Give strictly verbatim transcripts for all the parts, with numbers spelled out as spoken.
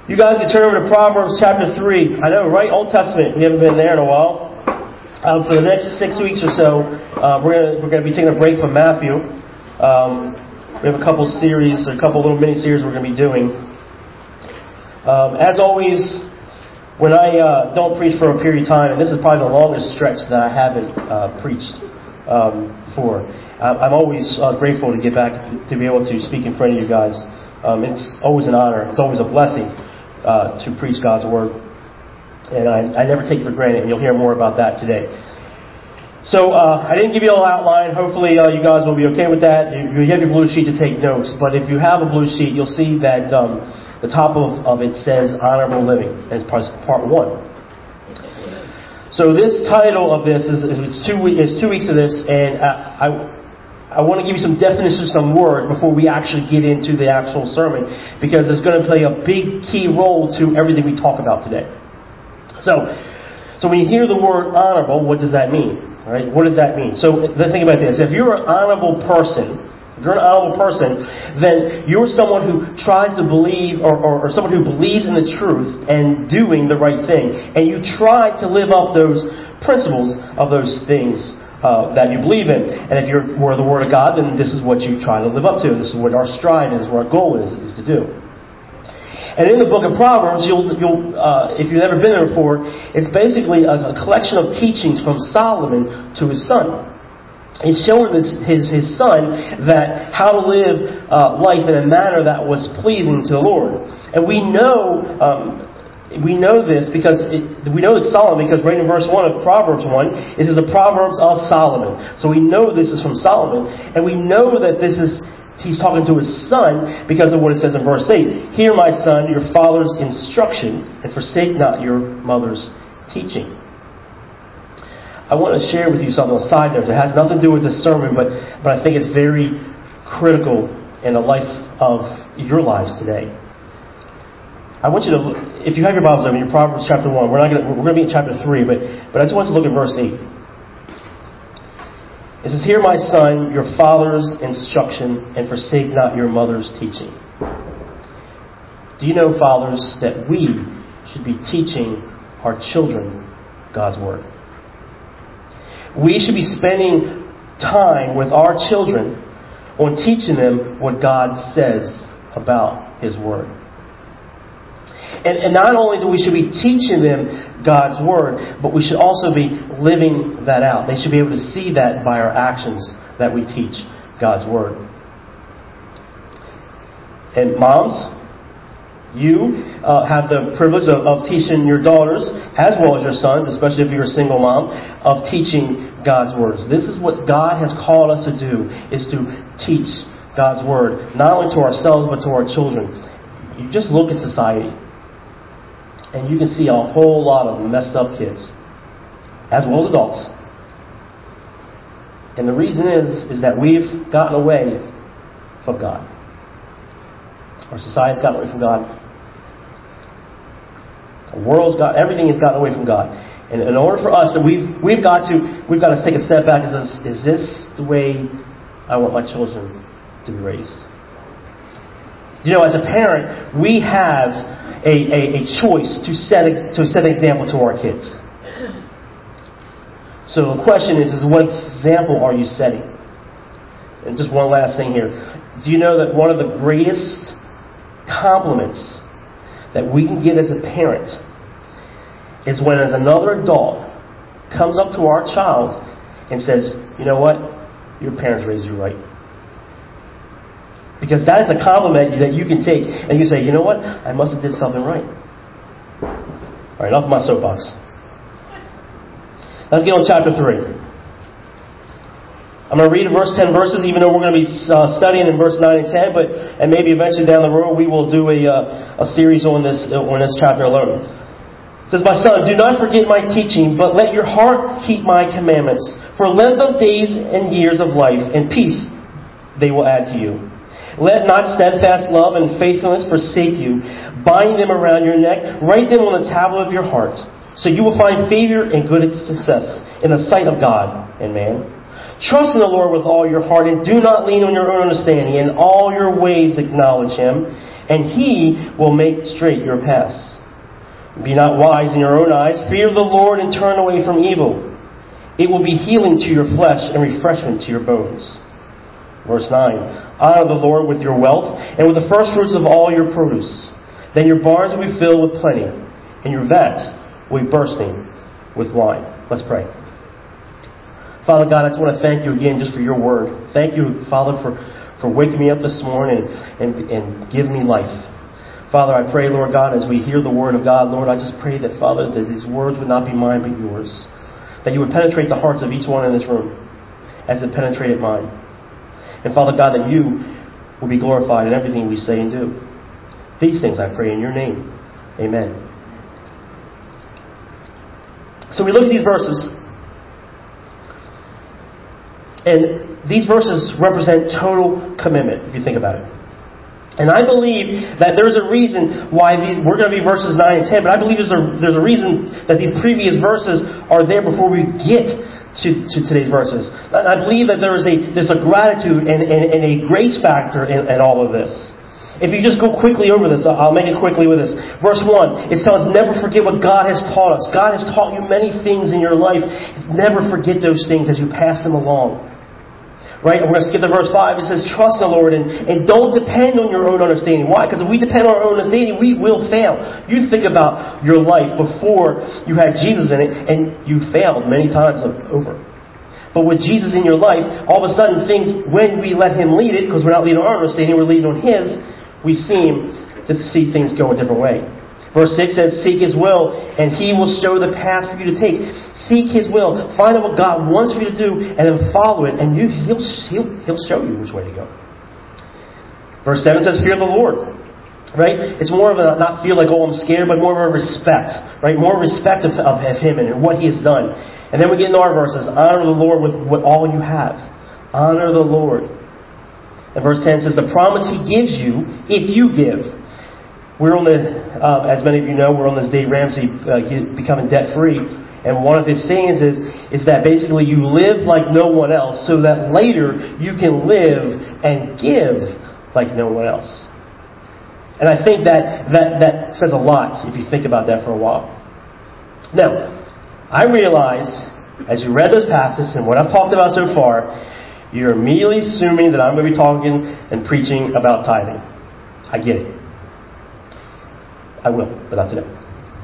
You guys can turn over to Proverbs chapter three. I know, right? Old Testament. We haven't been there in a while. Um, for the next six weeks or so, uh, we're gonna we're gonna be taking a break from Matthew. Um, we have a couple series, a couple little mini series we're gonna be doing. Um, as always, when I uh, don't preach for a period of time, and this is probably the longest stretch that I haven't uh, preached um, for, I'm always uh, grateful to get back to be able to speak in front of you guys. Um, it's always an honor. It's always a blessing. Uh, to preach God's Word. And I, I never take it for granted, and you'll hear more about that today. So, uh, I didn't give you a little outline. Hopefully, uh, you guys will be okay with that. You, you have your blue sheet to take notes, but if you have a blue sheet, you'll see that um, the top of, of it says Honorable Living, and it's part, part one. So, this title of this is, is it's, two, it's two weeks of this, and I... I I want to give you some definitions, some words, before we actually get into the actual sermon, because it's going to play a big key role to everything we talk about today. So, so when you hear the word honorable, what does that mean? All right? What does that mean? So, think about this. If you're an honorable person, if you're an honorable person, then you're someone who tries to believe, or, or, or someone who believes in the truth and doing the right thing, and you try to live up those principles of those things Uh, that you believe in. And if you're were the Word of God, then this is what you try to live up to. This is what our stride is, what our goal is, is to do. And in the book of Proverbs, you'll, you'll uh, if you've never been there before, it's basically a, a collection of teachings from Solomon to his son. He's showing his, his, his son that how to live uh, life in a manner that was pleasing to the Lord. And we know um, We know this because it, we know it's Solomon because right in verse one of Proverbs one, it is the Proverbs of Solomon. So we know this is from Solomon, and we know that this is he's talking to his son because of what it says in verse eight. Hear, my son, your father's instruction, and forsake not your mother's teaching. I want to share with you something on a side note that has nothing to do with this sermon, but but I think it's very critical in the life of your lives today. I want you to, if you have your Bibles open, your Proverbs chapter one. We're not going to, we're going to be in chapter three, but but I just want you to look at verse eight. It says, "Hear, my son, your father's instruction, and forsake not your mother's teaching." Do you know, fathers, that we should be teaching our children God's Word? We should be spending time with our children on teaching them what God says about His Word. And, and not only do we should be teaching them God's Word, but we should also be living that out. They should be able to see that by our actions that we teach God's Word. And moms, you uh, have the privilege of, of teaching your daughters, as well as your sons, especially if you're a single mom, of teaching God's words. This is what God has called us to do, is to teach God's Word, not only to ourselves, but to our children. You just look at society, and you can see a whole lot of messed up kids, as well as adults. And the reason is, is that we've gotten away from God. Our society's gotten away from God. The world's got, everything has gotten away from God. And in order for us, that we've we've got to we've got to take a step back and say, is this the way I want my children to be raised? You know, as a parent, we have A, a, a choice to set a, to set an example to our kids. So the question is, is what example are you setting? And just one last thing here. Do you know that one of the greatest compliments that we can get as a parent is when as another adult comes up to our child and says, you know what? Your parents raised you right. Because that is a compliment that you can take and you say, you know what? I must have did something right. All right, enough of my soapbox. Let's get on chapter three. I'm going to read verse ten verses, even though we're going to be uh, studying in verse nine and ten, but and maybe eventually down the road we will do a uh, a series on this on this chapter alone. It says, "My son, do not forget my teaching, but let your heart keep my commandments. For length of days and years of life and peace they will add to you. Let not steadfast love and faithfulness forsake you. Bind them around your neck. Write them on the tablet of your heart. So you will find favor and good success in the sight of God and man. Trust in the Lord with all your heart, and do not lean on your own understanding. In all your ways acknowledge Him, and He will make straight your paths. Be not wise in your own eyes. Fear the Lord and turn away from evil. It will be healing to your flesh and refreshment to your bones. Verse nine. Honor the Lord with your wealth and with the first fruits of all your produce. Then your barns will be filled with plenty, and your vats will be bursting with wine. Let's pray. Father God, I just want to thank you again just for your word. Thank you, Father, for, for waking me up this morning and, and giving me life. Father, I pray, Lord God, as we hear the word of God, Lord, I just pray that, Father, that these words would not be mine but yours. That you would penetrate the hearts of each one in this room as it penetrated mine. And Father God, that you will be glorified in everything we say and do. These things I pray in your name. Amen. So we look at these verses. And these verses represent total commitment, if you think about it. And I believe that there's a reason why these, we're going to be verses nine and ten, but I believe there's a, there's a reason that these previous verses are there before we get to, to today's verses. And I believe that there is a, there's a gratitude and, and, and a grace factor in, in all of this. If you just go quickly over this, I'll make it quickly with this. Verse one, it tells us never forget what God has taught us. God has taught you many things in your life. Never forget those things as you pass them along. Right? And we're going to skip to verse five. It says, trust the Lord and, and don't depend on your own understanding. Why? Because if we depend on our own understanding, we will fail. You think about your life before you had Jesus in it, and you failed many times over. But with Jesus in your life, all of a sudden things, when we let Him lead it, because we're not leading on our understanding, we're leading on His, we seem to see things go a different way. Verse six says, seek His will, and He will show the path for you to take. Seek His will. Find out what God wants for you to do, and then follow it, and you, he'll, he'll, he'll show you which way to go. Verse seven says, fear the Lord. Right? It's more of a, not feel like, oh, I'm scared, but more of a respect. Right? More respect of, of Him and what He has done. And then we get into our verses. Honor the Lord with, with all you have. Honor the Lord. And verse ten says, the promise He gives you, if you give. We're on the, uh, as many of you know, we're on this Dave Ramsey uh, becoming debt-free. And one of his sayings is, is that basically you live like no one else so that later you can live and give like no one else. And I think that, that, that says a lot if you think about that for a while. Now, I realize, as you read this passage and what I've talked about so far, you're immediately assuming that I'm going to be talking and preaching about tithing. I get it. I will, but not today.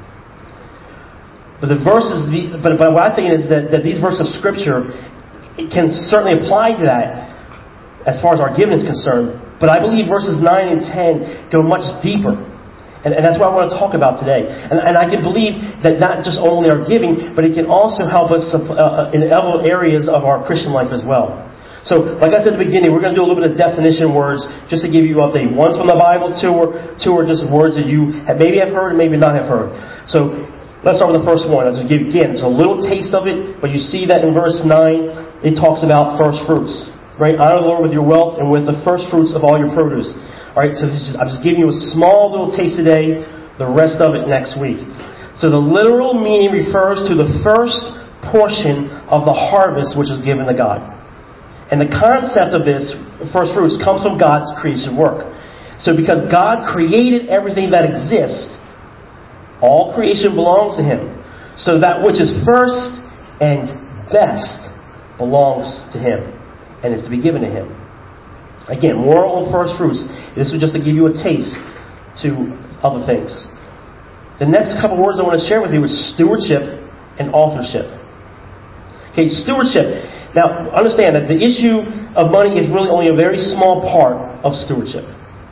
But the verses, but, but what I think is that, that these verses of Scripture can certainly apply to that as far as our giving is concerned. But I believe verses nine and ten go much deeper. And, and that's what I want to talk about today. And, and I can believe that not just only our giving, but it can also help us uh, in other areas of our Christian life as well. So, like I said at the beginning, we're going to do a little bit of definition words just to give you an update. One's from the Bible, two are, two are just words that you have, maybe have heard and maybe not have heard. So, let's start with the first one. I'll just give, again, it's a little taste of it, but you see that in verse nine, it talks about first fruits. Right? Honor the Lord with your wealth and with the first fruits of all your produce. Alright, so this is, I'm just giving you a small little taste today, the rest of it next week. So the literal meaning refers to the first portion of the harvest which is given to God. And the concept of this, first fruits, comes from God's creation work. So because God created everything that exists, all creation belongs to Him. So that which is first and best belongs to Him and is to be given to Him. Again, more on first fruits. This was just to give you a taste to other things. The next couple words I want to share with you is stewardship and authorship. Okay, stewardship. Now, understand that the issue of money is really only a very small part of stewardship.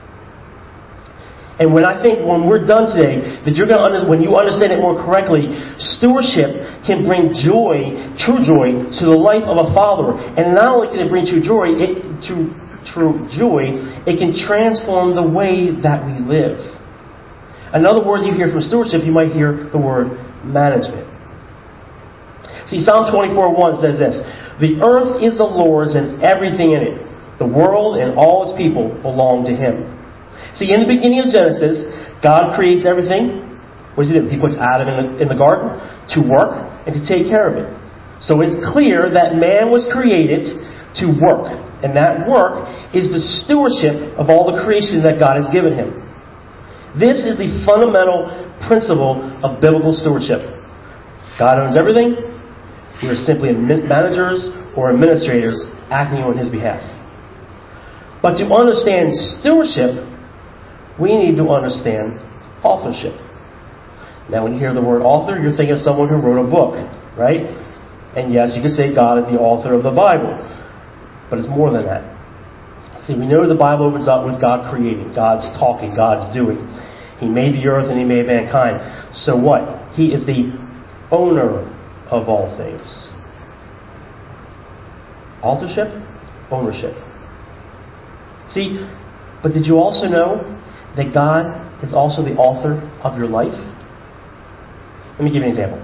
And when I think, when we're done today, that you're going to understand, when you understand it more correctly, stewardship can bring joy, true joy, to the life of a follower. And not only can it bring true joy, it, true, true joy, it can transform the way that we live. Another word you hear from stewardship, you might hear the word management. See, Psalm twenty-four one says this, the earth is the Lord's and everything in it. The world and all its people belong to Him. See, in the beginning of Genesis, God creates everything. What does He do? He puts Adam in the, in the garden to work and to take care of it. So it's clear that man was created to work. And that work is the stewardship of all the creation that God has given him. This is the fundamental principle of biblical stewardship. God owns everything. We are simply managers or administrators acting on His behalf. But to understand stewardship, we need to understand authorship. Now, when you hear the word author, you're thinking of someone who wrote a book, right? And yes, you can say God is the author of the Bible. But it's more than that. See, we know the Bible opens up with God creating, God's talking, God's doing. He made the earth and He made mankind. So what? He is the owner of all things. Authorship, ownership. See, but did you also know that God is also the author of your life? Let me give you an example.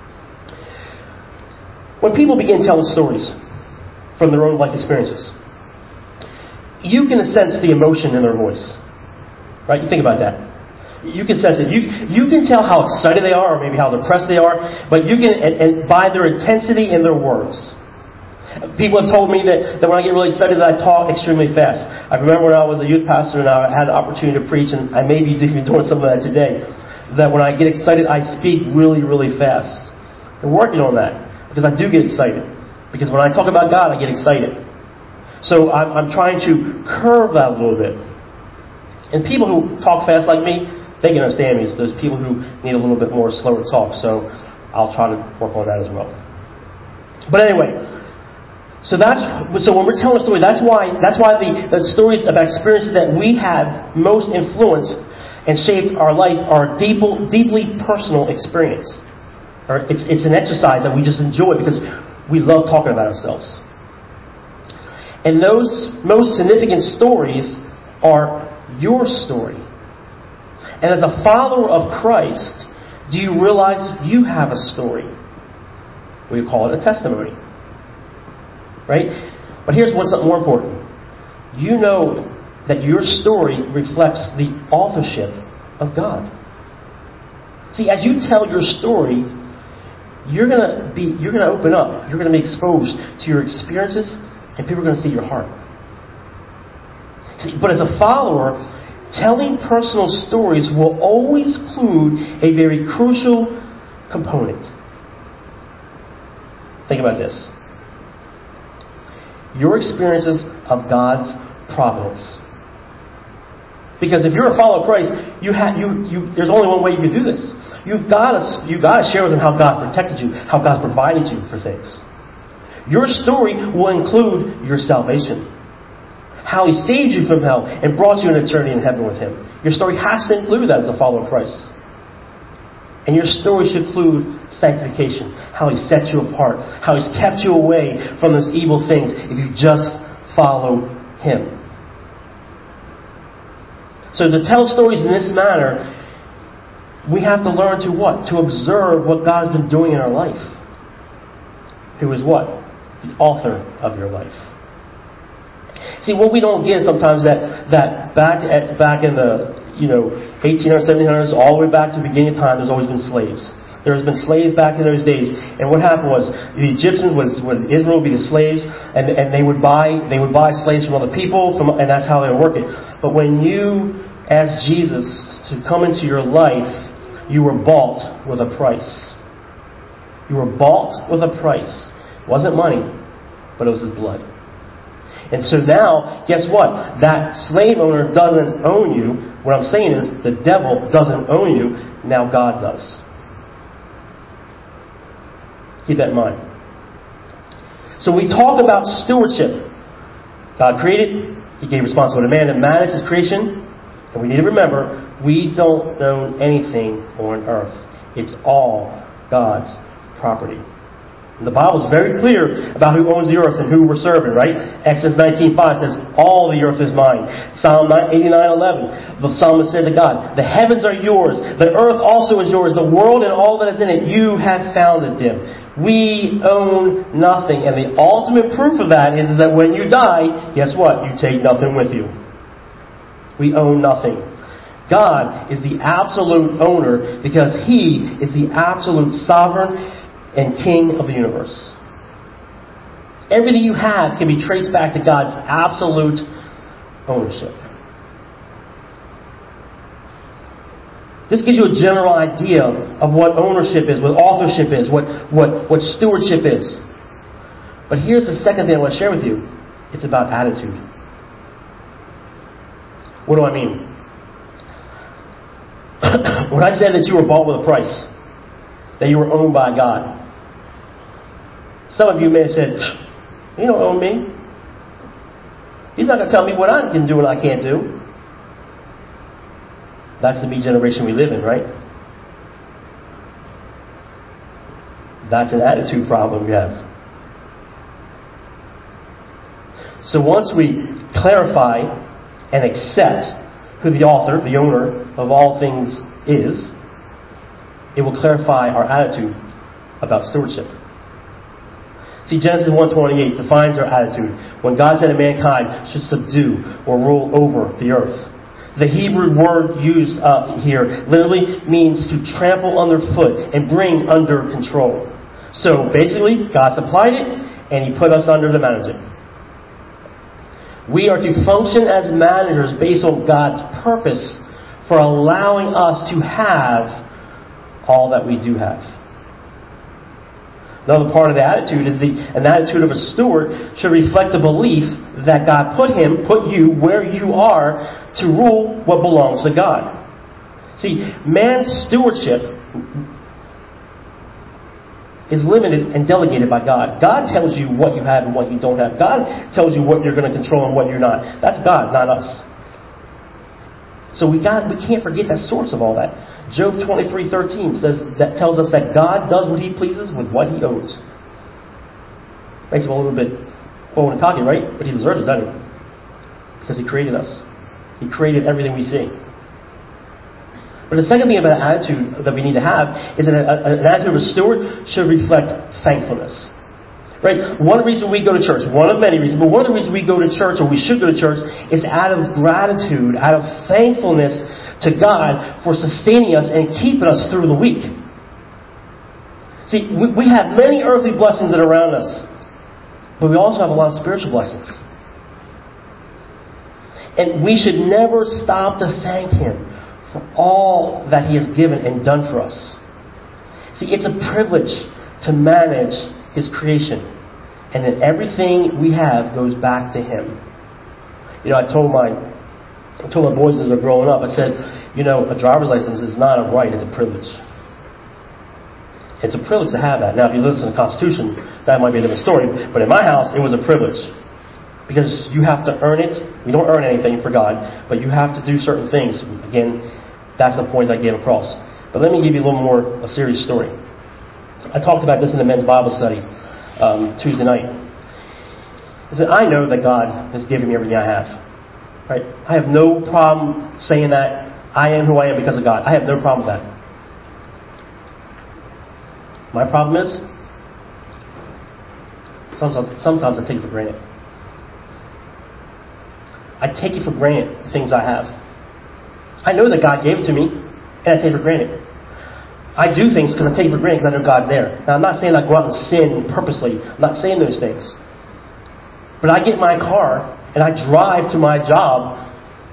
When people begin telling stories from their own life experiences, you can sense the emotion in their voice. Right? You think about that. You can sense it. You you can tell how excited they are, or maybe how depressed they are, but you can, and, and by their intensity in their words. People have told me that, that when I get really excited, that I talk extremely fast. I remember when I was a youth pastor and I had the opportunity to preach, and I may be even doing some of that today, that when I get excited, I speak really, really fast. I'm working on that, because I do get excited. Because when I talk about God, I get excited. So I'm, I'm trying to curve that a little bit. And people who talk fast like me, they can understand me. It's those people who need a little bit more slower talk. So I'll try to work on that as well. But anyway, so that's so when we're telling a story, that's why that's why the, the stories about experiences that we have most influenced and shaped our life are deep, deeply personal experience. Or it's it's an exercise that we just enjoy because we love talking about ourselves. And those most significant stories are your story. And as a follower of Christ, do you realize you have a story? We call it a testimony. Right? But here's what's more important. You know that your story reflects the authorship of God. See, as you tell your story, you're gonna be you're gonna open up. You're gonna be exposed to your experiences, and people are gonna see your heart. See, but as a follower, telling personal stories will always include a very crucial component. Think about this. Your experiences of God's providence. Because if you're a follower of Christ, you have you you. There's only one way you can do this. You've got to you got to share with them how God protected you, how God provided you for things. Your story will include your salvation, how He saved you from hell and brought you an eternity in heaven with Him. Your story has to include that as a follower of Christ. And your story should include sanctification, how He set you apart, how He's kept you away from those evil things if you just follow Him. So to tell stories in this manner, we have to learn to what? To observe what God has been doing in our life. Who is what? The author of your life. See, what we don't get sometimes that that back at back in the you know eighteen hundreds, seventeen hundreds, all the way back to the beginning of time, there's always been slaves. There's been slaves back in those days, and what happened was the Egyptians was when Israel would be the slaves, and and they would buy they would buy slaves from other people, from and that's how they would work it. But when you ask Jesus to come into your life, you were bought with a price. You were bought with a price. It wasn't money, but it was His blood. And so now, guess what? That slave owner doesn't own you. What I'm saying is, the devil doesn't own you. Now God does. Keep that in mind. So we talk about stewardship. God created. He gave responsibility to man to manage His creation. And we need to remember, we don't own anything on earth. It's all God's property. And the Bible is very clear about who owns the earth and who we're serving, right? Exodus nineteen five says, all the earth is mine. Psalm eighty-nine eleven, the psalmist said to God, the heavens are yours, the earth also is yours, the world and all that is in it, you have founded them. We own nothing. And the ultimate proof of that is that when you die, guess what? You take nothing with you. We own nothing. God is the absolute owner because He is the absolute sovereign and King of the universe. Everything you have can be traced back to God's absolute ownership. This gives you a general idea of what ownership is, what authorship is, what, what, what stewardship is. But here's the second thing I want to share with you. It's about attitude. What do I mean? When I said that you were bought with a price, that you were owned by God, some of you may have said, "You don't own me. He's not going to tell me what I can do and I can't do." That's the me generation we live in, right? That's an attitude problem we have. So once we clarify and accept who the author, the owner of all things is, it will clarify our attitude about stewardship. See, Genesis one twenty-eight defines our attitude when God said that mankind should subdue or rule over the earth. The Hebrew word used uh, here literally means to trample underfoot and bring under control. So basically, God supplied it and He put us under to manage it. We are to function as managers based on God's purpose for allowing us to have all that we do have. Another part of the attitude is the an attitude of a steward should reflect the belief that God put him, put you where you are to rule what belongs to God. See, man's stewardship is limited and delegated by God. God tells you what you have and what you don't have. God tells you what you're going to control and what you're not. That's God, not us. So we got we can't forget that source of all that. Job twenty-three thirteen says that tells us that God does what He pleases with what He owns. Makes him a little bit bold and cocky, right? But He deserves it, doesn't He? Because He created us. He created everything we see. But the second thing about attitude that we need to have is that an attitude of a steward should reflect thankfulness. Right? One reason we go to church, one of many reasons, but one of the reasons we go to church, or we should go to church, is out of gratitude, out of thankfulness to God for sustaining us and keeping us through the week. See, we, we have many earthly blessings that are around us, but we also have a lot of spiritual blessings. And we should never stop to thank Him for all that He has given and done for us. See, it's a privilege to manage His creation, and that everything we have goes back to Him. You know, I told my I told my boys as they're growing up, I said, you know, a driver's license is not a right, it's a privilege. It's a privilege to have that. Now, if you listen to the Constitution, that might be a different story, but in my house, it was a privilege. Because you have to earn it. We don't earn anything for God, but you have to do certain things. Again, that's the point I gave across. But let me give you a little more a serious story. I talked about this in the men's Bible study um, Tuesday night. I said, I know that God has given me everything I have. Right? I have no problem saying that I am who I am because of God. I have no problem with that. My problem is, sometimes, sometimes I take it for granted. I take it for granted, the things I have. I know that God gave it to me, and I take it for granted. I do things because I take it for granted because I know God's there. Now, I'm not saying I go out and sin purposely. I'm not saying those things. But I get in my car, and I drive to my job.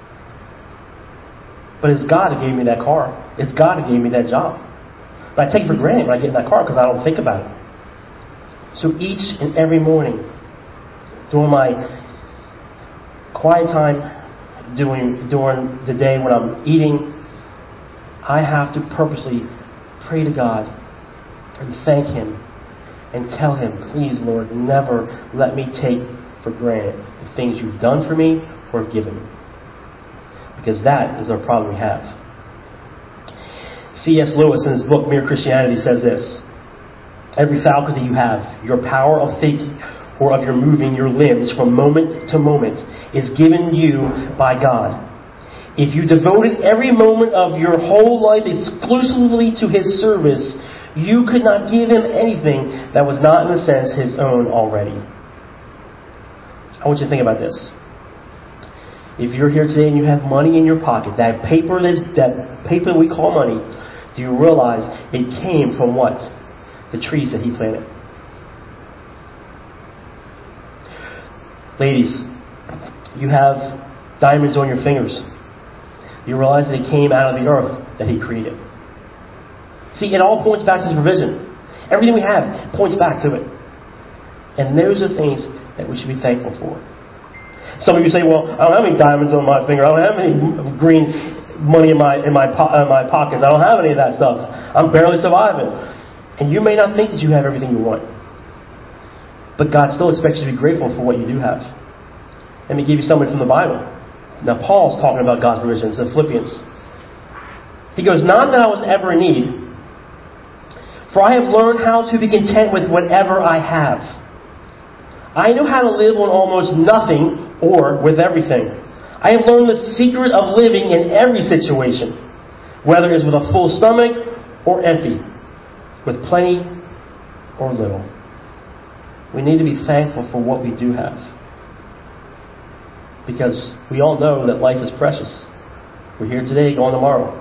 But it's God who gave me that car. It's God who gave me that job. But I take it for granted when I get in that car because I don't think about it. So each and every morning, during my quiet time, during, during the day when I'm eating, I have to purposely pray to God and thank Him and tell Him, please, Lord, never let me take for granted the things You've done for me or have given me. Because that is our problem we have. C S Lewis in his book Mere Christianity says this: every faculty you have, your power of thinking or of your moving your limbs from moment to moment, is given you by God. If you devoted every moment of your whole life exclusively to His service, you could not give Him anything that was not, in a sense, His own already. I want you to think about this. If you're here today and you have money in your pocket, that paper that, that paper we call money, do you realize it came from what? The trees that He planted. Ladies, you have diamonds on your fingers. You realize that it came out of the earth. that He created. See, it all points back to His provision. Everything we have points back to it. And those are things that we should be thankful for. Some of you say, well, I don't have any diamonds on my finger. I don't have any green money in my in my, po- in my pockets. I don't have any of that stuff. I'm barely surviving. And you may not think that you have everything you want. But God still expects you to be grateful for what you do have. Let me give you something from the Bible. Now, Paul's talking about God's provisions in Philippians. He goes, not that I was ever in need, for I have learned how to be content with whatever I have. I know how to live on almost nothing or with everything. I have learned the secret of living in every situation, whether it's with a full stomach or empty, with plenty or little. We need to be thankful for what we do have, because we all know that life is precious. We're here today, going tomorrow.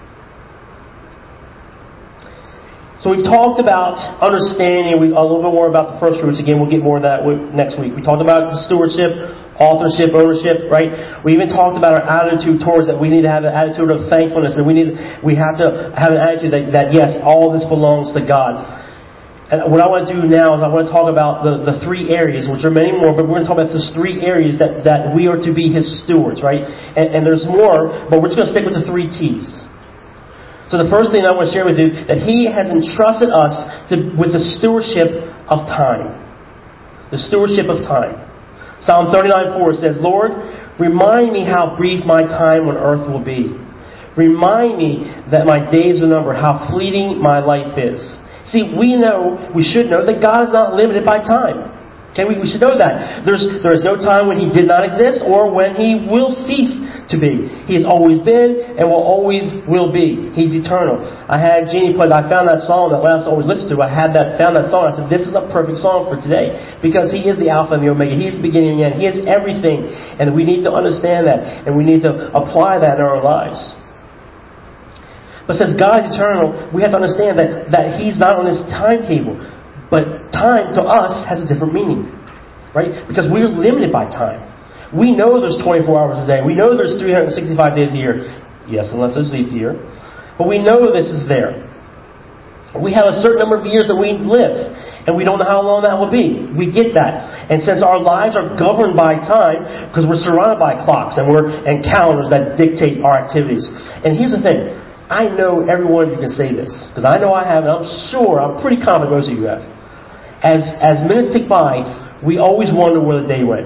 So we've talked about understanding we, a little bit more about the first fruits. Again, we'll get more of that next week. We talked about the stewardship, authorship, ownership, right? We even talked about our attitude towards that. We need to have an attitude of thankfulness, and we need we have to have an attitude that, that yes, all this belongs to God. And what I want to do now is I want to talk about the, the three areas, which are many more, but we're going to talk about those three areas that, that we are to be His stewards, right? And, and there's more, but we're just going to stick with the three T's. So the first thing I want to share with you, that He has entrusted us to, with the stewardship of time. The stewardship of time. Psalm thirty-nine four says, Lord, remind me how brief my time on earth will be. Remind me that my days are numbered, how fleeting my life is. See, we know, we should know that God is not limited by time. Okay, we, we should know that. There's there is no time when He did not exist or when He will cease to be. He has always been and will always will be. He's eternal. I had Jeannie play, I found that song that last always listened to. I had that, found that song. I said, this is a perfect song for today, because He is the Alpha and the Omega. He is the beginning and the end. He is everything. And we need to understand that. And we need to apply that in our lives. But since God is eternal, we have to understand that, that He's not on this timetable. But time to us has a different meaning. Right? Because we're limited by time. We know there's twenty-four hours a day. We know there's three hundred sixty-five days a year. Yes, unless there's leap year. But we know this is there. We have a certain number of years that we live. And we don't know how long that will be. We get that. And since our lives are governed by time, because we're surrounded by clocks and we're and calendars that dictate our activities. And here's the thing. I know every one of you can say this, because I know I have, and I'm sure, I'm pretty confident most of you have. As as minutes tick by, we always wonder where the day went.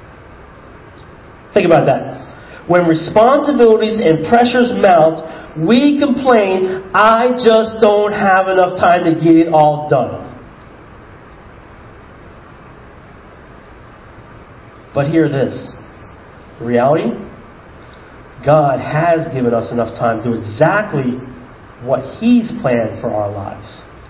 Think about that. When responsibilities and pressures mount, we complain, I just don't have enough time to get it all done. But hear this. The reality, God has given us enough time to do exactly what He's planned for our lives.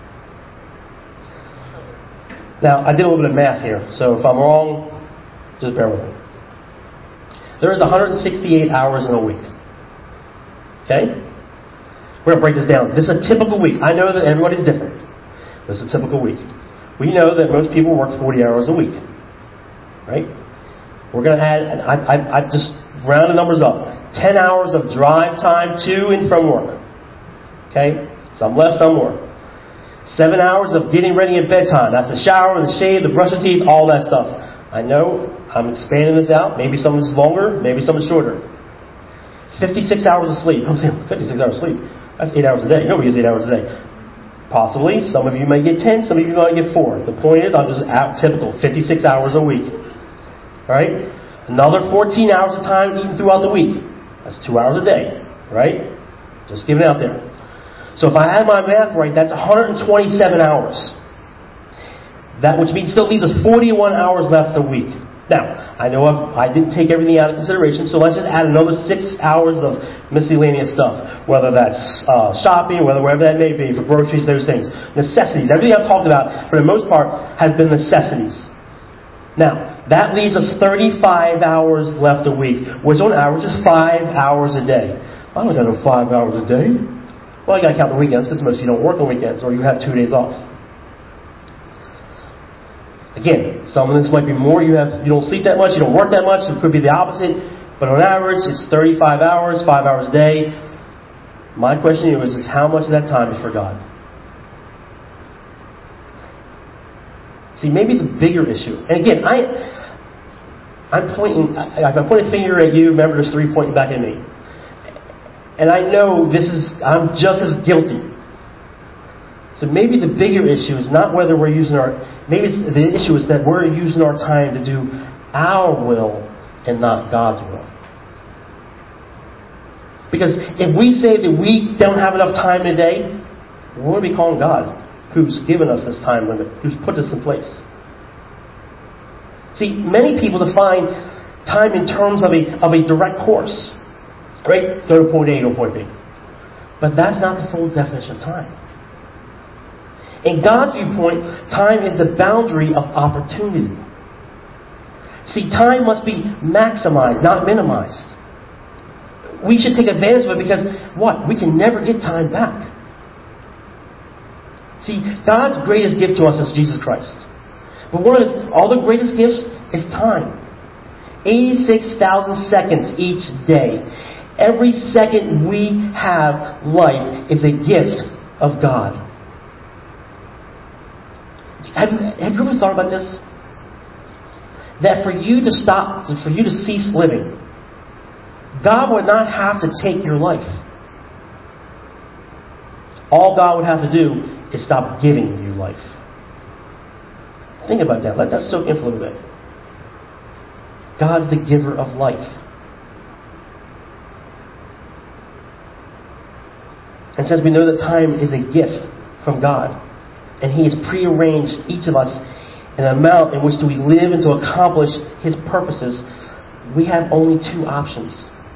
Now, I did a little bit of math here, so if I'm wrong, just bear with me. There is one hundred sixty-eight hours in a week. Okay? We're going to break this down. This is a typical week. I know that everybody's different. This is a typical week. We know that most people work forty hours a week. Right? We're going to add, I, I, I just round the numbers up. ten hours of drive time to and from work. Okay? Some less, some more. seven hours of getting ready at bedtime. That's the shower, the shave, the brush of teeth, all that stuff. I know I'm expanding this out. Maybe some is longer, maybe some is shorter. fifty-six hours of sleep. I'm saying fifty-six hours of sleep. That's eight hours a day. Nobody gets eight hours a day. Possibly. Some of you may get ten, some of you might get four. The point is, I'm just out typical. fifty-six hours a week. Right? Another fourteen hours of time eaten throughout the week. That's two hours a day. Right? Just giving it out there. So if I had my math right, that's one hundred twenty-seven hours. That which means still leaves us forty-one hours left a week. Now, I know I've, I didn't take everything out of consideration, so let's just add another six hours of miscellaneous stuff. Whether that's uh, shopping, whether wherever that may be, for groceries, those things. Necessities. Everything I've talked about, for the most part, has been necessities. Now, that leaves us thirty-five hours left a week, which on average is five hours a day. I don't got no five hours a day. Well, you got to count the weekends, because most of you don't work on weekends, or you have two days off. Again, some of this might be more. You have you don't sleep that much, you don't work that much. It could be the opposite. But on average, it's thirty-five hours, five hours a day. My question to you is, is how much of that time is for God? See, maybe the bigger issue, and again, I, I'm pointing, if I point a finger at you, remember there's three pointing back at me. And I know this is, I'm just as guilty. So maybe the bigger issue is not whether we're using our, maybe it's, the issue is that we're using our time to do our will and not God's will. Because if we say that we don't have enough time in a day, what are we calling God, who's given us this time limit, who's put this in place? See, many people define time in terms of a of a direct course. Right? Go to point A, go to point B. But that's not the full definition of time. In God's viewpoint, time is the boundary of opportunity. See, time must be maximized, not minimized. We should take advantage of it because, what? We can never get time back. See, God's greatest gift to us is Jesus Christ. But one of his, all the greatest gifts is time. eighty-six thousand seconds each day. Every second we have life is a gift of God. Have, have you ever thought about this? That for you to stop, for you to cease living, God would not have to take your life. All God would have to do is stop giving you life. Think about that. Let that soak in for a little bit. God's the giver of life. And since we know that time is a gift from God, and He has prearranged each of us an amount in which we live and to accomplish His purposes, we have only two options.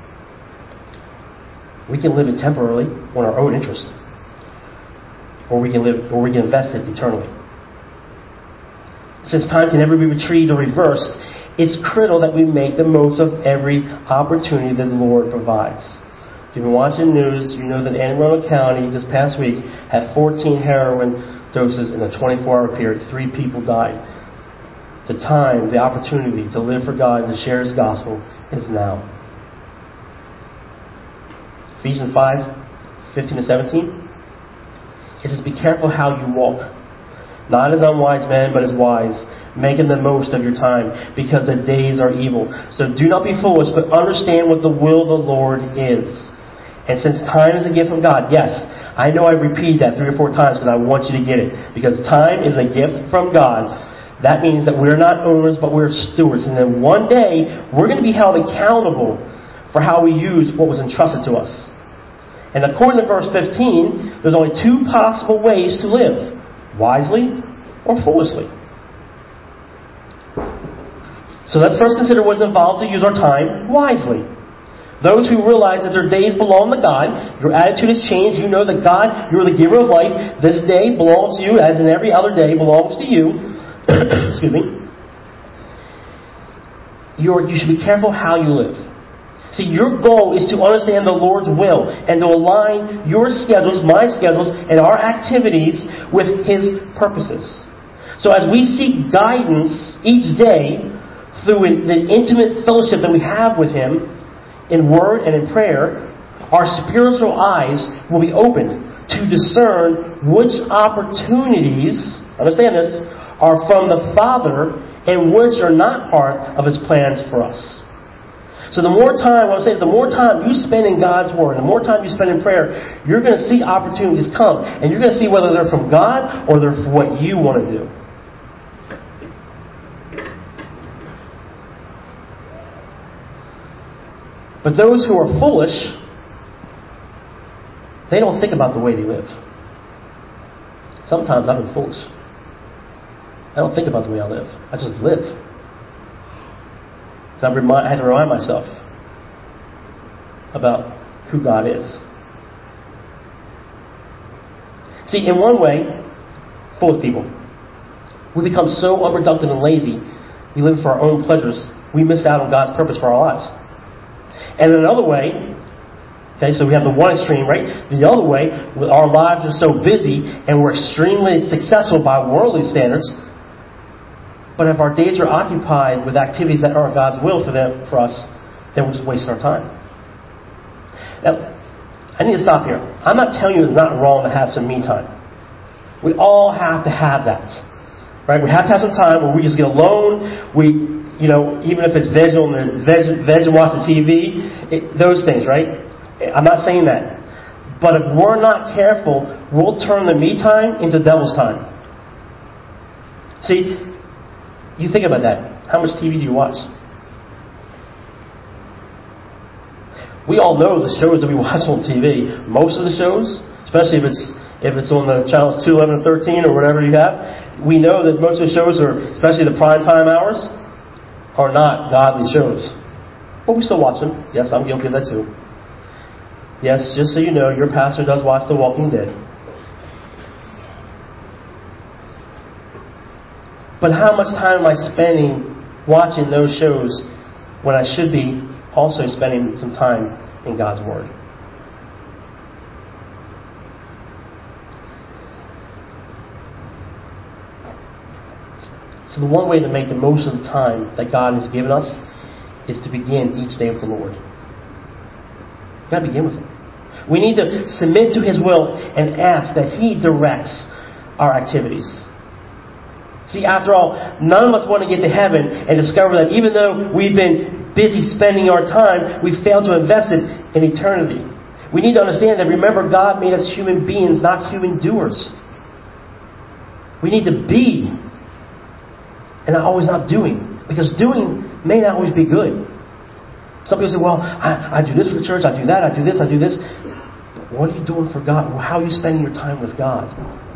We can live it temporarily on our own interest, or we can live, or we can invest it eternally. Since time can never be retrieved or reversed, it's critical that we make the most of every opportunity that the Lord provides. If you've been watching the news, you know that Anne Arundel County this past week had fourteen heroin doses in a twenty-four hour period. Three people died. The time, the opportunity to live for God and to share His gospel is now. Ephesians five, fifteen to seventeen. It says, "Be careful how you walk, not as unwise men, but as wise, making the most of your time, because the days are evil. So do not be foolish, but understand what the will of the Lord is." And since time is a gift from God, yes, I know I repeat that three or four times because I want you to get it. Because time is a gift from God. That means that we're not owners, but we're stewards. And then one day, we're going to be held accountable for how we use what was entrusted to us. And according to verse fifteen, there's only two possible ways to live: wisely or foolishly. So let's first consider what's involved to use our time wisely. Those who realize that their days belong to God, your attitude has changed. You know that God, you're the giver of life. This day belongs to you, as in every other day belongs to you. Excuse me. You're, you should be careful how you live. See, your goal is to understand the Lord's will and to align your schedules, my schedules, and our activities with His purposes. So as we seek guidance each day through the intimate fellowship that we have with Him, in word and in prayer, our spiritual eyes will be opened to discern which opportunities, understand this, are from the Father and which are not part of His plans for us. So the more time, what I'm saying is the more time you spend in God's Word, the more time you spend in prayer, you're going to see opportunities come. And you're going to see whether they're from God or they're for what you want to do. But those who are foolish, they don't think about the way they live. Sometimes I've been foolish. I don't think about the way I live. I just live. I had to remind myself about who God is. See, in one way, foolish people, we become so unproductive and lazy, we live for our own pleasures, we miss out on God's purpose for our lives. And in another way, okay, so we have the one extreme, right? The other way, our lives are so busy and we're extremely successful by worldly standards, but if our days are occupied with activities that aren't God's will for them, for us, then we're just wasting our time. Now, I need to stop here. I'm not telling you it's not wrong to have some me time. We all have to have that. Right? We have to have some time where we just get alone. We, you know, even if it's veg on the veg, veg and watch the T V, it, those things, right? I'm not saying that. But if we're not careful, we'll turn the me time into devil's time. See, you think about that. How much T V do you watch? We all know the shows that we watch on T V. Most of the shows, especially if it's if it's on the channels two, eleven, and thirteen or whatever you have, we know that most of the shows are, especially the prime time hours, are not godly shows. But we still watch them. Yes, I'm guilty of that too. Yes, just so you know, your pastor does watch The Walking Dead. But how much time am I spending watching those shows when I should be also spending some time in God's Word? So the one way to make the most of the time that God has given us is to begin each day with the Lord. You've got to begin with Him. We need to submit to His will and ask that He directs our activities. See, after all, none of us want to get to heaven and discover that even though we've been busy spending our time, we failed to invest it in eternity. We need to understand that, remember, God made us human beings, not human doers. We need to be and not always not doing. Because doing may not always be good. Some people say, well, I, I do this for the church, I do that, I do this, I do this. But what are you doing for God? How are you spending your time with God?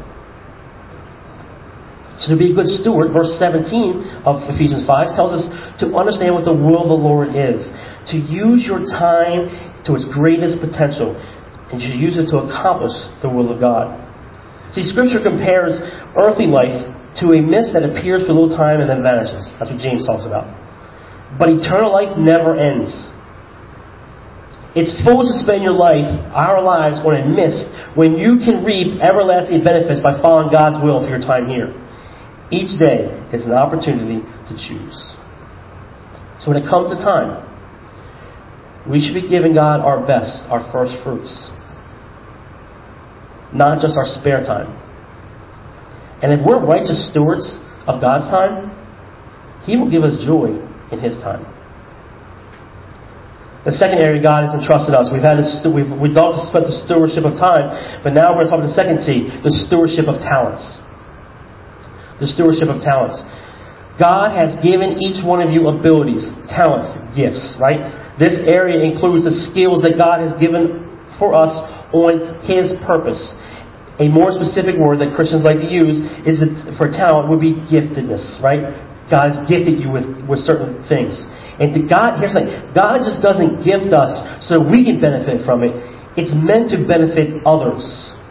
So to be a good steward, verse seventeen of Ephesians five tells us to understand what the will of the Lord is. To use your time to its greatest potential. And you should use it to accomplish the will of God. See, Scripture compares earthly life to a mist that appears for a little time and then vanishes. That's what James talks about. But eternal life never ends. It's foolish to spend your life, our lives, on a mist when you can reap everlasting benefits by following God's will for your time here. Each day is an opportunity to choose. So when it comes to time, we should be giving God our best, our first fruits. Not just our spare time. And if we're righteous stewards of God's time, He will give us joy in His time. The second area God has entrusted us. We've had a, we've we talked about the stewardship of time, but now we're going to talk about the second T, the stewardship of talents. The stewardship of talents. God has given each one of you abilities, talents, gifts, right? This area includes the skills that God has given for us on His purpose. A more specific word that Christians like to use is that for talent would be giftedness, right? God has gifted you with, with certain things. And to God, here's the thing, God just doesn't gift us so we can benefit from it. It's meant to benefit others.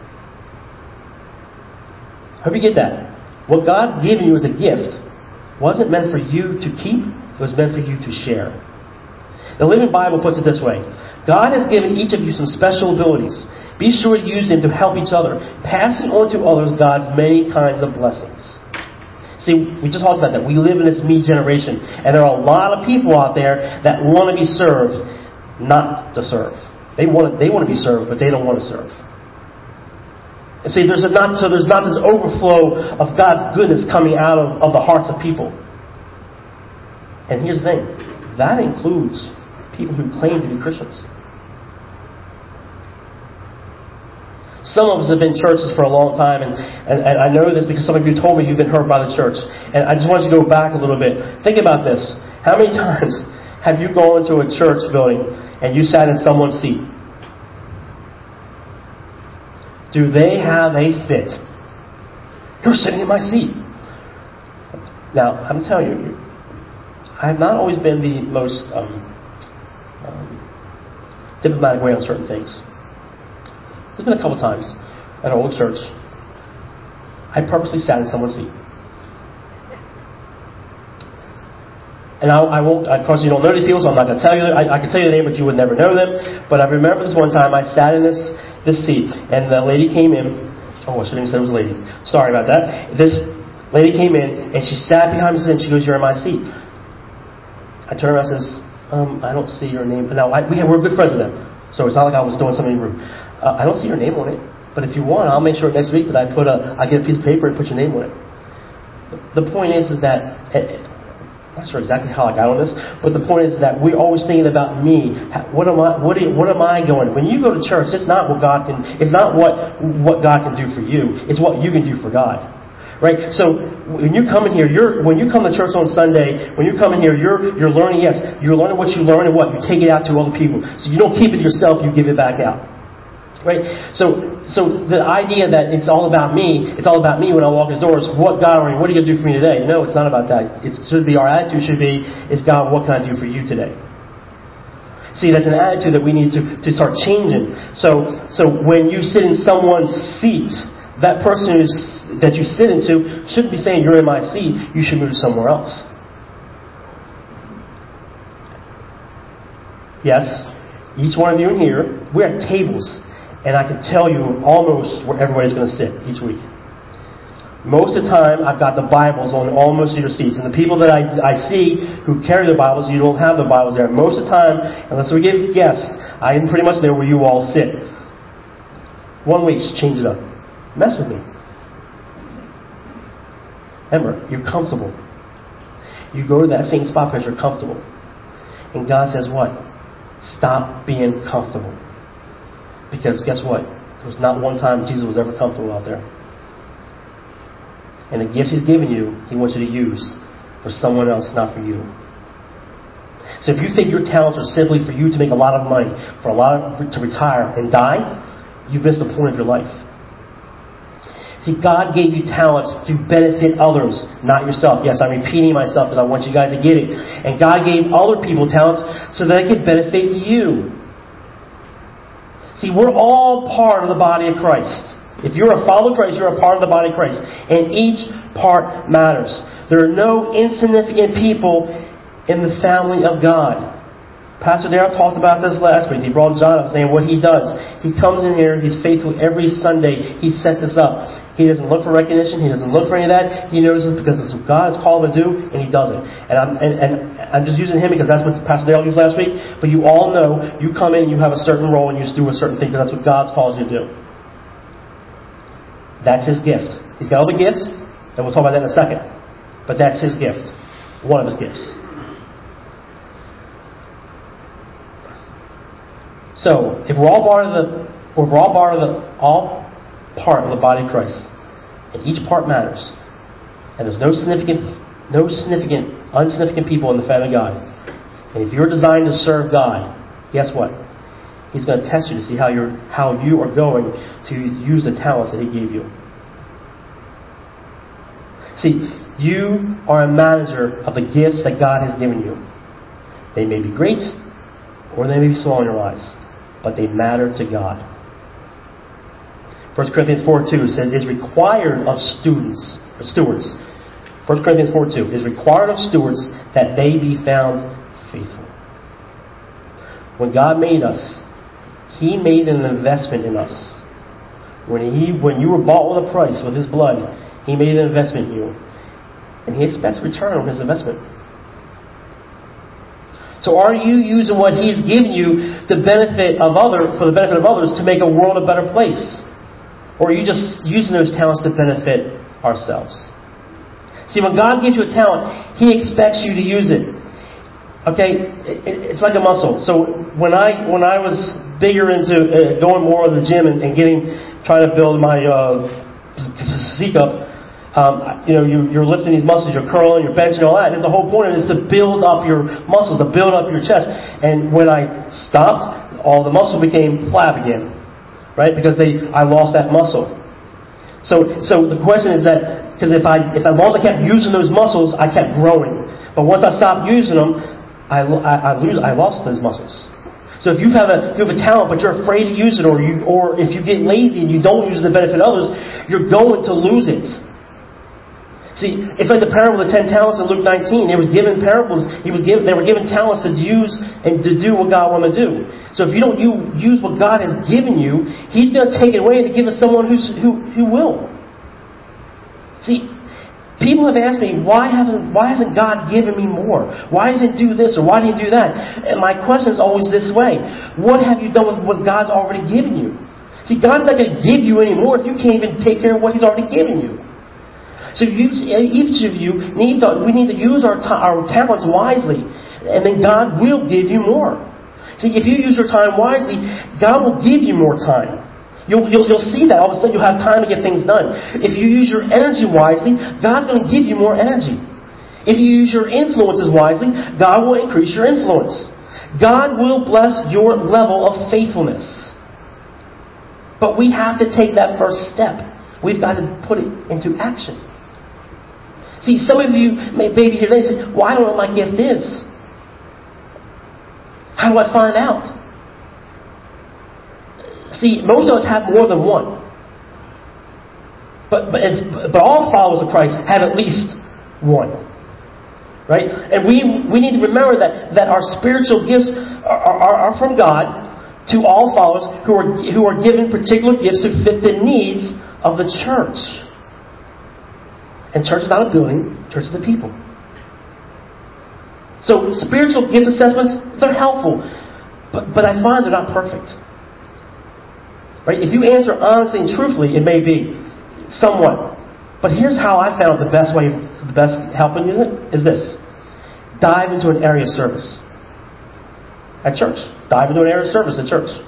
Hope you get that. What God's given you as a gift wasn't meant for you to keep, it was meant for you to share. The Living Bible puts it this way. God has given each of you some special abilities. Be sure to use them to help each other, passing on to others God's many kinds of blessings. See, we just talked about that. We live in this me generation, and there are a lot of people out there that want to be served, not to serve. They want to, they want to be served, but they don't want to serve. And see, there's not so there's not this overflow of God's goodness coming out of, of the hearts of people. And here's the thing, that includes people who claim to be Christians. Some of us have been in churches for a long time, and, and, and I know this because some of you told me you've been hurt by the church. And I just want you to go back a little bit. Think about this. How many times have you gone into a church building and you sat in someone's seat? Do they have a fit? You're sitting in my seat. Now, I'm telling you, I have not always been the most um, um, diplomatic way on certain things. There's been a couple times at our old church, I purposely sat in someone's seat. And I, I won't, of course you don't know these people, so I'm not going to tell you. I, I can tell you the name, but you would never know them. But I remember this one time I sat in this, this seat, and the lady came in. Oh, I shouldn't even say it was a lady. Sorry about that. This lady came in, and she sat behind me and she goes, "You're in my seat." I turned around and says, um, I don't see your name. Now, I, we have, we're good friends with them. So it's not like I was doing something rude. Uh, I don't see your name on it, but if you want, I'll make sure next week that I put a, I get a piece of paper and put your name on it. The point is, is that, I'm not sure exactly how I got on this, but the point is that we're always thinking about me. What am I, what, what am I going? When you go to church, it's not what God can, it's not what, what God can do for you. It's what you can do for God. Right? So, when you come in here, you're, when you come to church on Sunday, when you come in here, you're, you're learning, yes, you're learning what you learn and what? You take it out to other people. So you don't keep it yourself, you give it back out. Right? So, so the idea that it's all about me, it's all about me when I walk in the doors, what God, what are you going to do for me today? No, it's not about that. It should be, our attitude should be, is God, what can I do for you today? See, that's an attitude that we need to, to start changing. So, so when you sit in someone's seat, that person who's, that you sit into shouldn't be saying, you're in my seat, you should move somewhere else. Yes, each one of you in here, we're at tables. And I can tell you almost where everybody's going to sit each week. Most of the time, I've got the Bibles on almost your seats. And the people that I, I see who carry the Bibles, you don't have the Bibles there. Most of the time, unless we give guests, I am pretty much there where you all sit. One week, just change it up. Mess with me. Remember, you're comfortable. You go to that same spot because you're comfortable. And God says what? Stop being comfortable. Because guess what? There was not one time Jesus was ever comfortable out there. And the gifts He's given you, He wants you to use for someone else, not for you. So if you think your talents are simply for you to make a lot of money, for a lot of, to retire and die, you've missed the point of your life. See, God gave you talents to benefit others, not yourself. Yes, I'm repeating myself because I want you guys to get it. And God gave other people talents so that they could benefit you. See, we're all part of the body of Christ. If you're a follower of Christ, you're a part of the body of Christ. And each part matters. There are no insignificant people in the family of God. Pastor Darrell talked about this last week. He brought John up saying what he does. He comes in here, he's faithful every Sunday. He sets us up. He doesn't look for recognition. He doesn't look for any of that. He knows this because it's what God has called him to do, and he does it. And I'm, and, and I'm just using him because that's what Pastor Darrell used last week. But you all know, you come in and you have a certain role and you just do a certain thing because that's what God's called you to do. That's His gift. He's got other gifts, and we'll talk about that in a second. But that's His gift. One of His gifts. So, if we're all part of the, if we're all part of the, all part of the body of Christ, and each part matters, and there's no significant, no significant, unsignificant people in the family of God, and if you're designed to serve God, guess what? He's going to test you to see how you're, how you are going to use the talents that He gave you. See, you are a manager of the gifts that God has given you. They may be great, or they may be small in your lives, but they matter to God. First Corinthians four two says it is required of students, or stewards. First Corinthians four two is required of stewards that they be found faithful. When God made us, He made an investment in us. When He, when you were bought with a price, with His blood, He made an investment in you, and He expects return on His investment. So, are you using what He's given you to benefit of other, for the benefit of others, to make a world a better place? Or are you just using those talents to benefit ourselves? See, when God gives you a talent, He expects you to use it. Okay, it's like a muscle. So when I when I was bigger into uh, going more to the gym and, and getting trying to build my uh, physique up, um, you know, you, you're lifting these muscles, you're curling, you're benching, all that. And the whole point of it is to build up your muscles, to build up your chest. And when I stopped, all the muscle became flab again. Right? Because they, I lost that muscle. So, so the question is that, because if I, if as long as I kept using those muscles, I kept growing. But once I stopped using them, I, I, I, lose, I lost those muscles. So if you have a, you have a talent, but you're afraid to use it, or you, or if you get lazy and you don't use it to benefit others, you're going to lose it. See, it's like the parable of the ten talents in Luke nineteen. They was given parables. He was given, they were given talents to use and to do what God wanted to do. So if you don't use what God has given you, He's going to take it away and give it to someone who's, who who will. See, people have asked me, why hasn't why hasn't God given me more? Why doesn't He do this or why didn't He do that? And my question is always this way: what have you done with what God's already given you? See, God's not going to give you any more if you can't even take care of what He's already given you. So you, each of you, need to, we need to use our, our talents wisely, and then God will give you more. See, if you use your time wisely, God will give you more time. You'll, you'll, you'll see that. All of a sudden you'll have time to get things done. If you use your energy wisely, God's going to give you more energy. If you use your influences wisely, God will increase your influence. God will bless your level of faithfulness. But we have to take that first step. We've got to put it into action. See, some of you may maybe here today say, well, I don't know what my gift is. How do I find out? See, most of us have more than one. But, but, but all followers of Christ have at least one. Right? And we we need to remember that, that our spiritual gifts are, are, are from God to all followers who are, who are given particular gifts to fit the needs of the church. And church is not a building, church is the people. So spiritual gift assessments, they're helpful. But, but I find they're not perfect. Right? If you answer honestly and truthfully, it may be somewhat. But here's how I found the best way, the best helping you is this. Dive into an area of service at church. Dive into an area of service at church.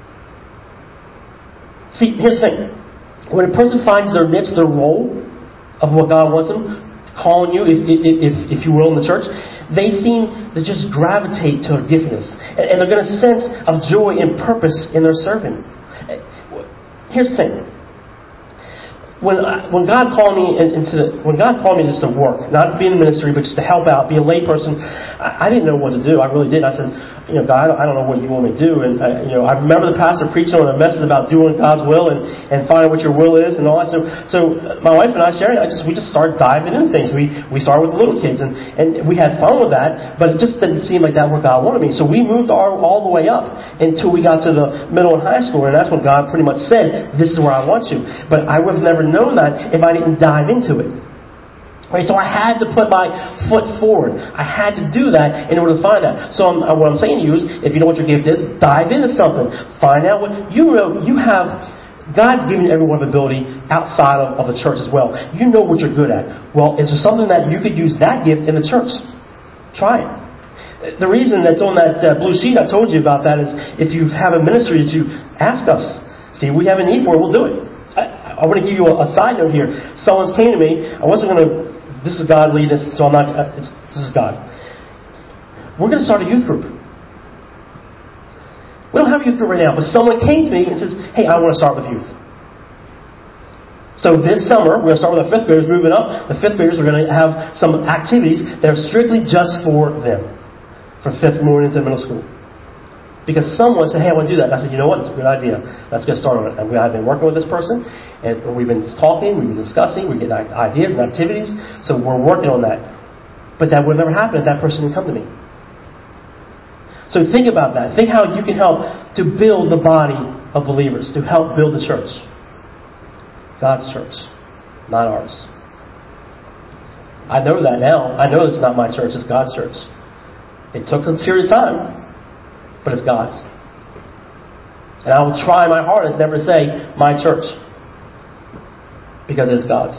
See, here's the thing. When a person finds their niche, their role of what God wants them, calling you, if, if, if you will, in the church, they seem to just gravitate to a giftedness. And, and they're going to sense of joy and purpose in their serving. Here's the thing. When I, when God called me into when God called me just to work, not to be in the ministry, but just to help out, be a layperson, I, I didn't know what to do. I really didn't. I said, you know, God, I don't know what you want me to do. And I, you know, I remember the pastor preaching on a message about doing God's will and, and finding what your will is and all that. So, so my wife and I, Sherry, I just we just started diving into things. We we started with the little kids and, and we had fun with that, but it just didn't seem like that what God wanted me. So we moved our, all the way up until we got to the middle and high school, and that's when God pretty much said, "This is where I want you." But I would have never known that if I didn't dive into it. Right, so I had to put my foot forward. I had to do that in order to find that. So I'm, what I'm saying to you is, if you know what your gift is, dive into something. Find out what you know. You have God's given everyone an ability outside of, of the church as well. You know what you're good at. Well, is there something that you could use that gift in the church? Try it. The reason that's on that uh, blue sheet I told you about that is, if you have a ministry that you ask us, see, we have a need for it, we'll do it. I, I want to give you a, a side note here. Someone came to me. I wasn't going to. This is God leading us, so I'm not. Uh, it's, this is God. We're going to start a youth group. We don't have a youth group right now, but someone came to me and says, "Hey, I want to start with youth." So this summer, we're going to start with our fifth graders moving up. The fifth graders are going to have some activities that are strictly just for them, for fifth moving into middle school. Because someone said, "Hey, I want to do that." And I said, "You know what? It's a good idea. Let's get started on it." And we, I've been working with this person, and we've been talking, we've been discussing, we get ideas and activities. So we're working on that. But that would never happen if that person didn't come to me. So think about that. Think how you can help to build the body of believers, to help build the church. God's church, not ours. I know that now. I know it's not my church, it's God's church. It took a period of time, but it's God's. And I will try my hardest never to say my church, because it's God's.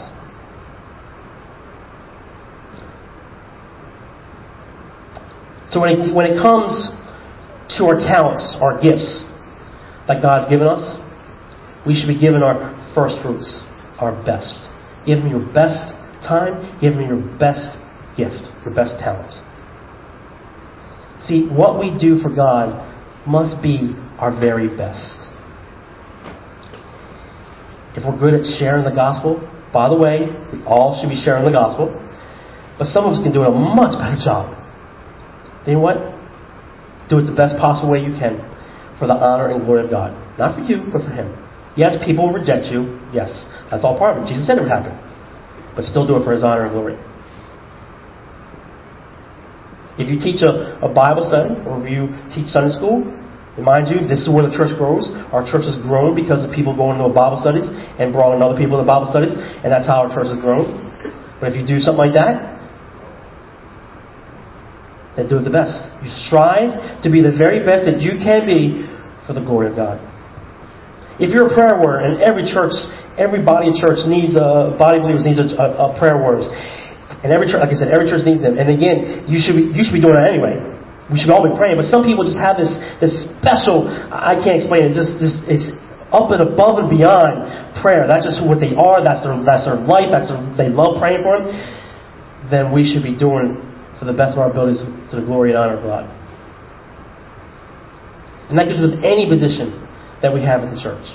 So when it, when it comes to our talents, our gifts that God's given us, we should be given our first fruits, our best. Give me your best time. Give me your best gift, your best talent. See, what we do for God must be our very best. If we're good at sharing the gospel, by the way, we all should be sharing the gospel, but some of us can do a much better job. You know what? Do it the best possible way you can for the honor and glory of God. Not for you, but for Him. Yes, people will reject you. Yes, that's all part of it. Jesus said it would happen. But still do it for His honor and glory. If you teach a, a Bible study, or if you teach Sunday school, remind you, this is where the church grows. Our church has grown because of people going to Bible studies and bringing other people to Bible studies, and that's how our church has grown. But if you do something like that, then do it the best. You strive to be the very best that you can be for the glory of God. If you're a prayer warrior, and every church, every body of church needs a body of believers needs a, a, a prayer warriors, and every church, like I said, every church needs them. And again, you should be you should be doing that anyway. We should all be praying. But some people just have this this special. I can't explain it. Just this it's up and above and beyond prayer. That's just what they are. That's their that's their life. That's their, they love praying for Him. Then we should be doing to the best of our abilities to the glory and honor of God. And that goes with any position that we have at the church.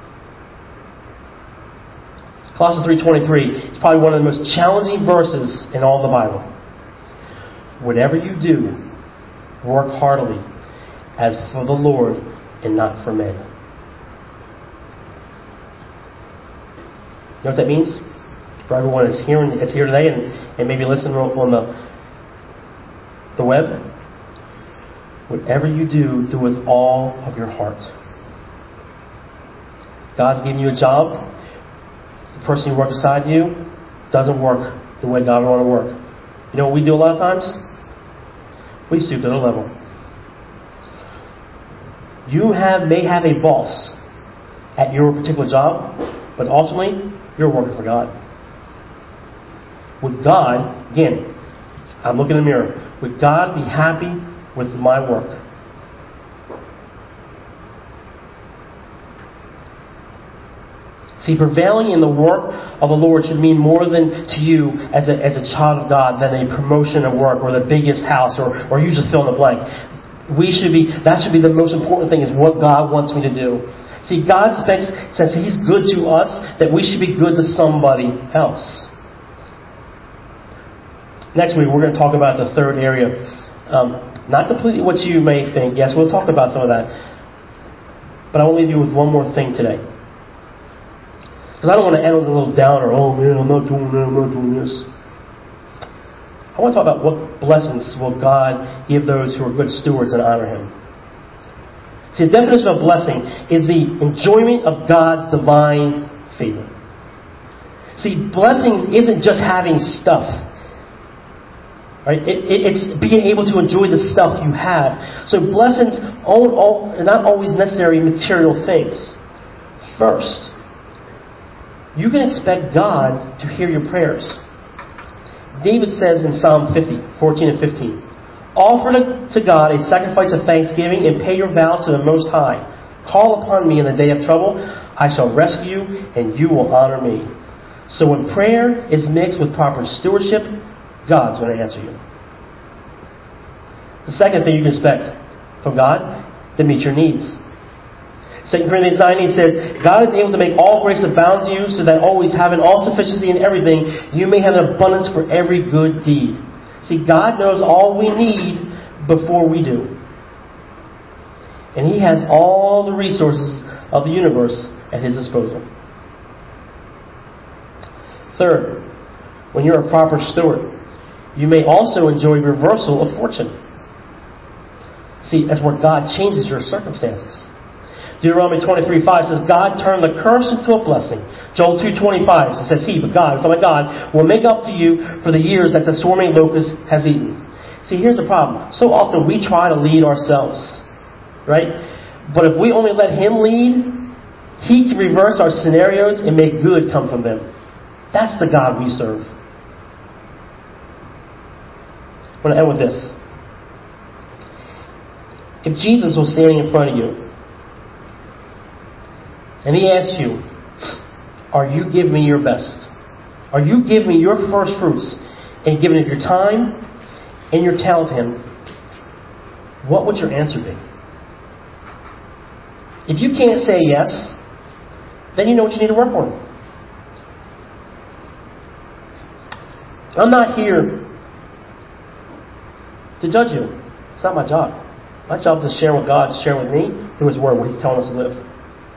Colossians three twenty-three is probably one of the most challenging verses in all the Bible. Whatever you do, work heartily as for the Lord and not for men. You know what that means? For everyone that's here, that's here today and, and maybe listening on the the web, whatever you do, do with all of your heart. God's giving you a job. The person who works beside you doesn't work the way God would want to work. You know what we do a lot of times? We stoop to their level. You have may have a boss at your particular job, but ultimately, you're working for God. Would God, again, I'm looking in the mirror, would God be happy with my work? See, prevailing in the work of the Lord should mean more than to you as a, as a child of God than a promotion at work or the biggest house or, or you just fill in the blank. We should be, that should be the most important thing is what God wants me to do. See, God expects, since He's good to us, that we should be good to somebody else. Next week, we're going to talk about the third area. Um, not completely what you may think. Yes, we'll talk about some of that. But I want to leave you with one more thing today. Because I don't want to end on a little downer. Oh man, I'm not doing that, I'm not doing this. I want to talk about what blessings will God give those who are good stewards and honor Him. See, the definition of blessing is the enjoyment of God's divine favor. See, blessings isn't just having stuff. Right? It, it, it's being able to enjoy the stuff you have. So blessings are not always necessarily material things. First, you can expect God to hear your prayers. David says in Psalm fifty, fourteen and fifteen, offer to God a sacrifice of thanksgiving and pay your vows to the Most High. Call upon me in the day of trouble. I shall rescue you and you will honor me. So when prayer is mixed with proper stewardship, God's going to answer you. The second thing you can expect from God, to meet your needs. Second Corinthians nine eight says, God is able to make all grace abound to you, so that always having all sufficiency in everything, you may have an abundance for every good deed. See, God knows all we need before we do. And He has all the resources of the universe at His disposal. Third, when you're a proper steward, you may also enjoy reversal of fortune. See, that's where God changes your circumstances. Deuteronomy twenty-three five says, God turned the curse into a blessing. Joel two twenty-five says, see, but God, talking about God, will make up to you for the years that the swarming locust has eaten. See, here's the problem. So often we try to lead ourselves. Right? But if we only let Him lead, He can reverse our scenarios and make good come from them. That's the God we serve. I'm going to end with this. If Jesus was standing in front of you and He asked you, are you giving me your best? Are you giving me your first fruits and giving of your time and your talent to Him? What would your answer be? If you can't say yes, then you know what you need to work on. I'm not here to judge you. It's not my job. My job is to share what God's sharing with me through His Word, what He's telling us to live.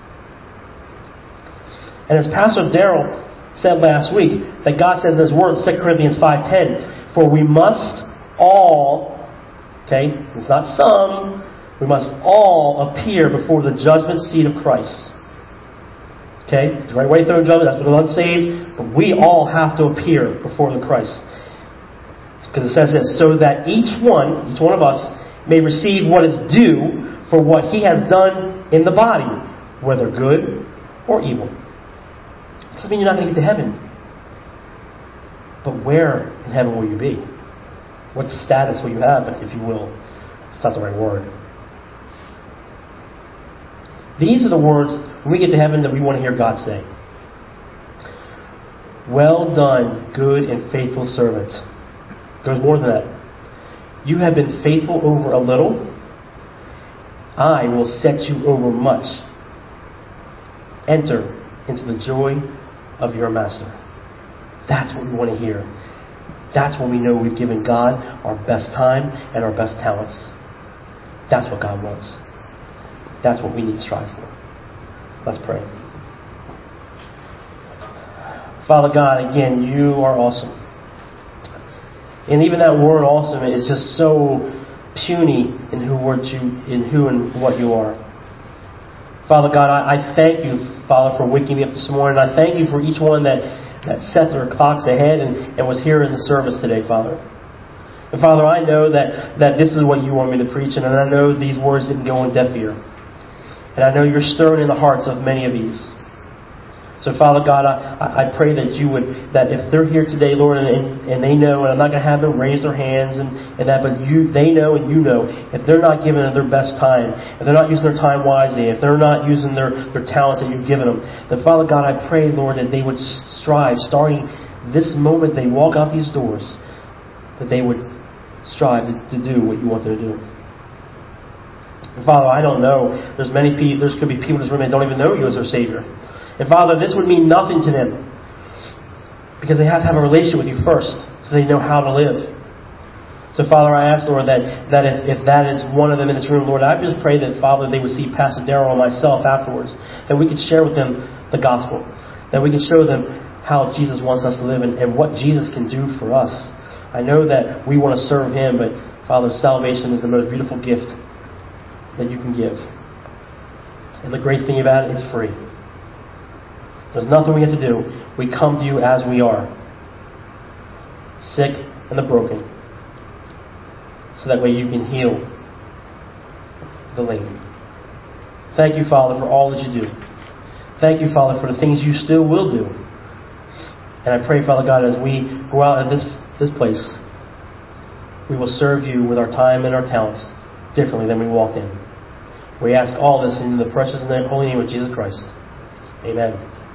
And as Pastor Darrell said last week, that God says in His Word, Second Corinthians five ten, for we must all, okay, it's not some, we must all appear before the judgment seat of Christ. Okay, it's the right way through judgment, that's for the unsaved, but we all have to appear before the Christ. Because it says this, so that each one, each one of us, may receive what is due for what he has done in the body, whether good or evil. It doesn't mean you're not going to get to heaven. But where in heaven will you be? What status will you have, if you will? It's not the right word. These are the words when we get to heaven that we want to hear God say. Well done, good and faithful servant. There's more than that. You have been faithful over a little. I will set you over much. Enter into the joy of your master. That's what we want to hear. That's when we know we've given God our best time and our best talents. That's what God wants. That's what we need to strive for. Let's pray. Father God, again, you are awesome. And even that word awesome is just so puny in who, what you, in who and what you are. Father God, I, I thank you, Father, for waking me up this morning. I thank you for each one that, that set their clocks ahead and, and was here in the service today, Father. And Father, I know that, that this is what you want me to preach, and I know these words didn't go on deaf ear. And I know you're stirring in the hearts of many of these. So, Father God, I, I pray that you would, that if they're here today, Lord, and, and they know, and I'm not going to have them raise their hands and, and that, but you, they know and you know, if they're not giving it their best time, if they're not using their time wisely, if they're not using their, their talents that you've given them, then, Father God, I pray, Lord, that they would strive, starting this moment they walk out these doors, that they would strive to, to do what you want them to do. And Father, I don't know. There's many people, there could be people in this room that don't even know you as their Savior. And Father, this would mean nothing to them because they have to have a relationship with you first so they know how to live. So Father, I ask, Lord, that, that if, if that is one of them in this room, Lord, I just pray that, Father, they would see Pastor Darrell and myself afterwards, that we could share with them the gospel, that we could show them how Jesus wants us to live and, and what Jesus can do for us. I know that we want to serve Him, but Father, salvation is the most beautiful gift that you can give. And the great thing about it, it's free. There's nothing we have to do. We come to you as we are. Sick and the broken. So that way you can heal the lame. Thank you, Father, for all that you do. Thank you, Father, for the things you still will do. And I pray, Father God, as we go out of this, this place, we will serve you with our time and our talents differently than we walked in. We ask all this in the precious and holy name of Jesus Christ. Amen.